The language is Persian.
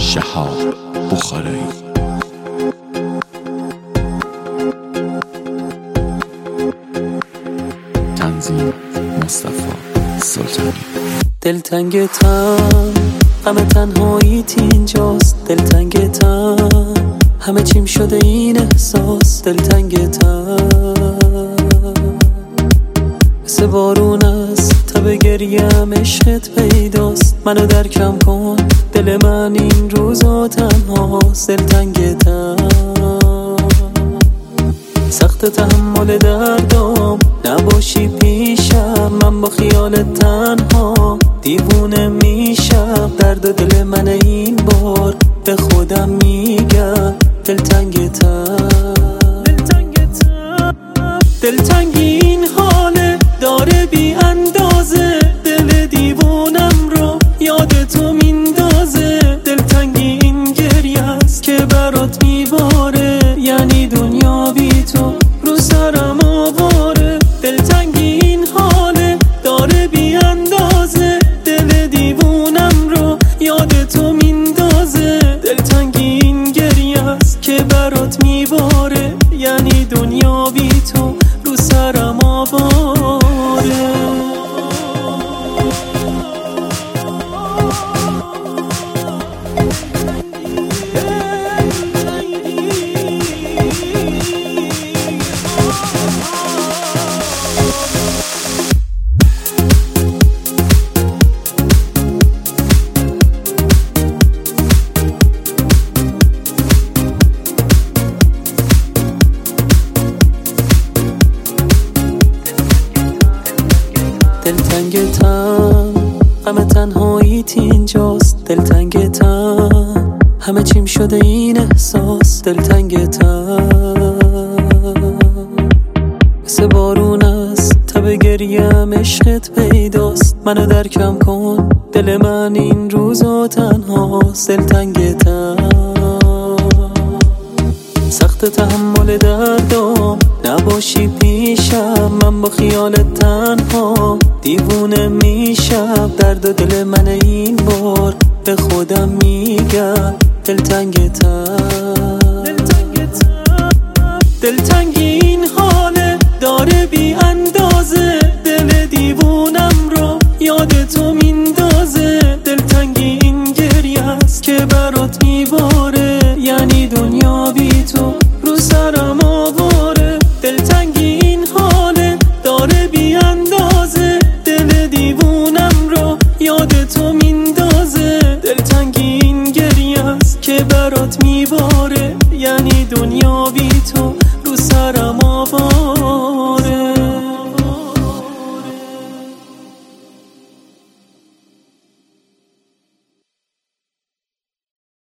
شهاب بخاری. تنظیم مصطفی سلطانی. دلتنگتم، غم تنهاییت اینجاست. دلتنگتم، همه چیم شده این احساس. دلتنگتم، مثل بارون است تب گریم عشقت پیداست. منو درکم کن، دل من این روزا تنهاست. دلتنگتم، سخت تحمل دردام، نباشی پیشم من با خیالت تنها دیوونه میشم. درد دل من این بار به خودم میگم. دلتنگتم، دلتنگی این حاله داره بی اندازه. دل دیوونم رو یاد تو میندازه. دلتنگی این گریه است که برات میباره، یعنی دنیا بی تو رو سرم آواره. دلتنگی این حاله داره بی اندازه. دل دیوونم رو یاد تو میندازه. دلتنگی این گریه است که برات میباره، یعنی دنیا بی تو رو سرم آواره. دلتنگتم، غم تنهاییت اینجاست. دلتنگتم، همه چیم شده این احساس. دلتنگتم، مثل بارون است تب گریم عشقت پیداست. منو درکم کن، دل من این روزا تنهاست. دلتنگتم، سخت تحمل دردام، نباشی پیشم من با خیالت تنها دیوونه میشم. درد دل من این بار به خودم میگم. دلتنگتم، دلتنگی این حاله داره بی اندازه. دل دیوونم رو یاد تو میندازه. دلتنگی این گریه است که برات میباره، یعنی دنیا بی تو رو سرم آواره. دلتنگی این حاله داره بی اندازه. دل دیوونم رو یاد تو میندازه. دلتنگی این گریه است که برات میباره.